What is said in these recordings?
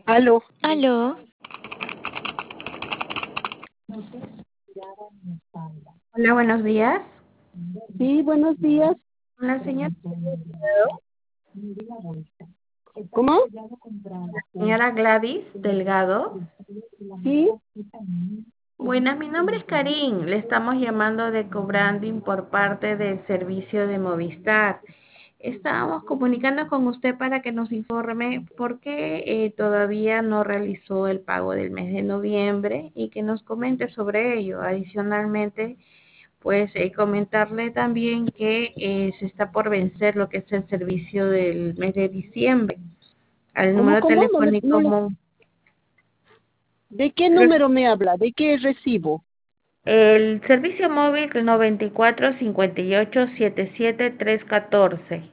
Aló. Aló, Hola, buenos días. Sí, buenos días. Hola, señora. ¿Cómo? Señora Gladys Delgado. Sí. Buenas, mi nombre es Karin. Le estamos llamando de Cobranding por parte del servicio de Movistar. Estábamos comunicando con usted para que nos informe por qué todavía no realizó el pago del mes de noviembre y que nos comente sobre ello. Adicionalmente, pues comentarle también que se está por vencer lo que es el servicio del mes de diciembre. Al ¿Cómo, número cómo? telefónico. ¿De qué número me habla? ¿De qué recibo? El servicio móvil 94 58 77 314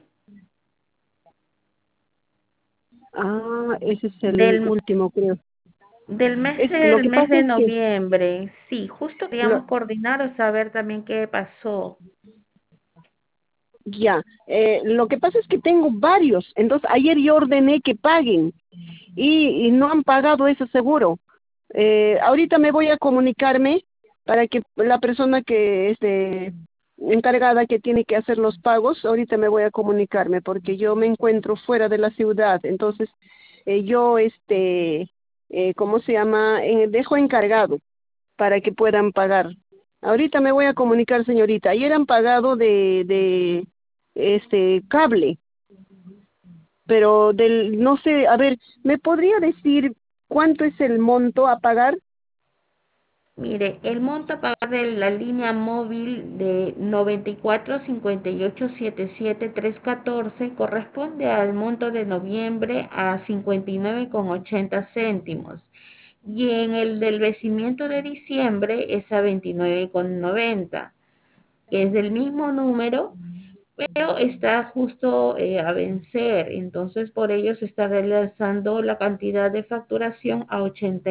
Ese es el del, último, creo. del mes Es, lo del que mes pasa de es que noviembre. Sí, justo lo- queríamos coordinar o saber también qué pasó. ya, lo que pasa es que tengo varios. Entonces, ayer yo ordené que paguen y no han pagado ese seguro. Ahorita me voy a comunicarme para que la persona que encargada que tiene que hacer los pagos, ahorita me voy a comunicarme porque yo me encuentro fuera de la ciudad. Entonces, yo, ¿cómo se llama? Dejo encargado para que puedan pagar. Ahorita me voy a comunicar, señorita. Ayer han pagado de cable, pero no sé, a ver, ¿me podría decir cuánto es el monto a pagar? Mire, el monto a pagar de la línea móvil de 94 58 77 314 corresponde al monto de noviembre a 59,80 céntimos. Y en el del vencimiento de diciembre es a 29,90, que es del mismo número, pero está justo a vencer. Entonces, por ello se está realizando la cantidad de facturación a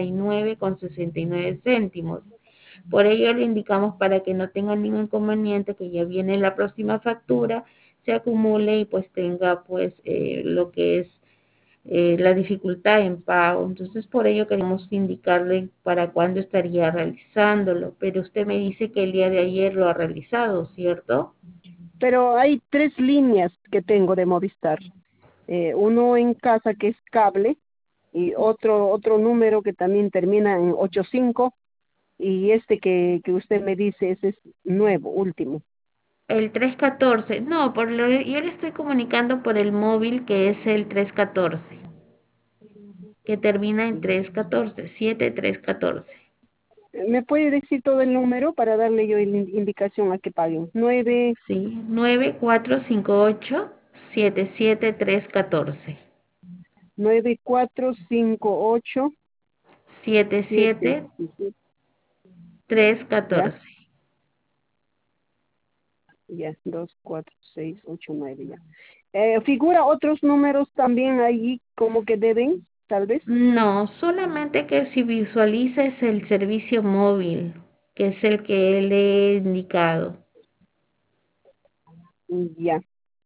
89,69 céntimos. Por ello le indicamos para que no tenga ningún inconveniente, que ya viene la próxima factura, se acumule y pues tenga pues lo que es la dificultad en pago. Entonces, por ello queremos indicarle para cuándo estaría realizándolo. Pero usted me dice que el día de ayer lo ha realizado, ¿cierto? Pero hay tres líneas que tengo de Movistar. Uno en casa que es cable y otro número que también termina en 85 y este que usted me dice, ese es nuevo, último. El 314. No, yo le estoy comunicando por el móvil que es el 314, que termina en 314, 7314. ¿Me puede decir todo el número para darle yo indicación a que paguen? Sí, 9458 945877314. Ya, 77314. ya, 24689 ya. ¿Figura otros números también ahí como que deben, tal vez? No, solamente que si visualices el servicio móvil, que es el que le he indicado. Ya.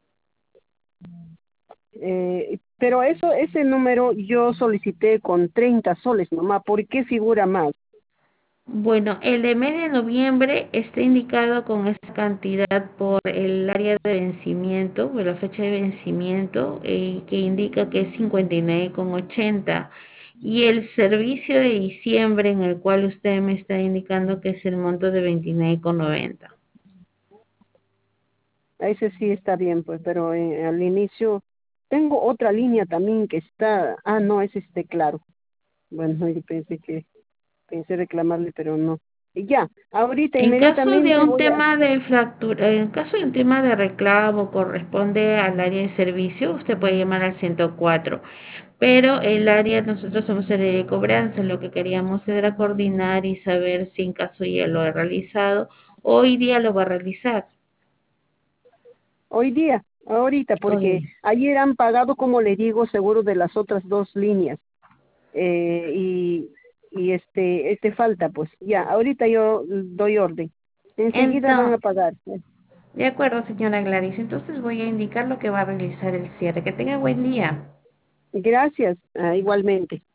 Pero ese número yo solicité con 30 soles nomás. ¿Por qué figura más? Bueno, el de mes de noviembre está indicado con esa cantidad por el área de vencimiento, por la fecha de vencimiento, que indica que es 59,80. Y el servicio de diciembre, en el cual usted me está indicando que es el monto de 29,90. Ese sí está bien, pues, pero al inicio tengo otra línea también que está, no, es claro. Bueno, yo pensé reclamarle, pero no. Y ya, ahorita En caso de inmediatamente un voy a, tema de fractura, en caso de un tema de reclamo corresponde al área de servicio, usted puede llamar al 104, pero el área, nosotros somos el área de cobranza, lo que queríamos era coordinar y saber si en caso ya lo ha realizado, hoy día lo va a realizar. hoy día, ahorita, porque Hoy. ayer han pagado, como le digo, seguro de las otras dos líneas. Y falta, pues, ya, ahorita yo doy orden. Enseguida van a Entonces, pagar. de acuerdo, señora Gladys, entonces voy a indicar lo que va a realizar el cierre. Que tenga buen día. Gracias, igualmente.